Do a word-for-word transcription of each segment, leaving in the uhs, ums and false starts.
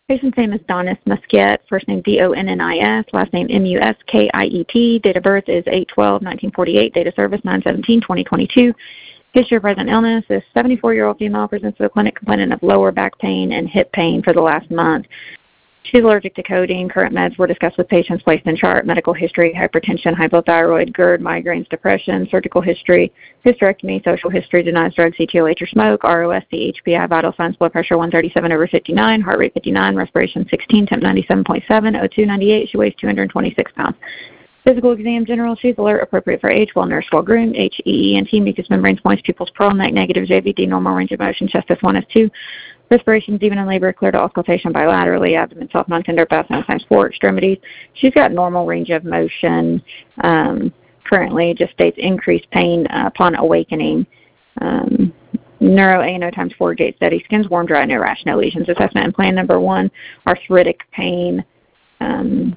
Patient's name is Donis Muskiet, first name D O N N I S, last name M U S K I E T. Date of birth is eight twelve nineteen forty-eight. Date of service nine seventeen twenty twenty-two. History of present illness. This seventy-four-year-old female presents to the clinic complaining of lower back pain and hip pain for the last month. She's allergic to codeine. Current meds were discussed with patients placed in chart. Medical history, hypertension, hypothyroid, GERD, migraines, depression, surgical history, hysterectomy, social history, denies drugs, C T O H or smoke, R O S C, H P I, vital signs, blood pressure one thirty-seven over fifty-nine, heart rate fifty-nine, respiration sixteen, temp ninety-seven point seven, O two ninety-eight. She weighs two hundred twenty-six pounds. Physical exam, general. She's alert, appropriate for age, well nursed, well groomed. H E E N T, mucous membranes, points, pupils, pearl, neck, negative, J V D, normal range of motion, chest S one, S two. Respirations, even in labor, clear to auscultation bilaterally, abdomen soft, non-tender, fast, sometimes four extremities. She's got normal range of motion. Um, currently, just states increased pain uh, upon awakening. Um, neuro A N O times four, gait steady, skin's warm, dry, no rash, no lesions. Assessment and plan number one, arthritic pain. Um,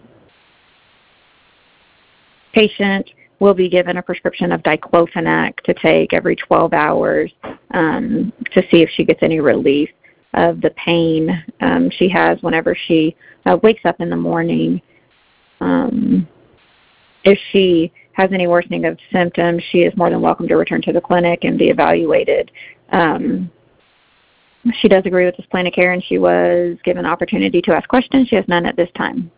patient will be given a prescription of diclofenac to take every twelve hours um, to see if she gets any relief of the pain um, she has whenever she uh, wakes up in the morning. Um, if she has any worsening of symptoms, she is more than welcome to return to the clinic and be evaluated. Um, she does agree with this plan of care, and she was given opportunity to ask questions. She has none at this time.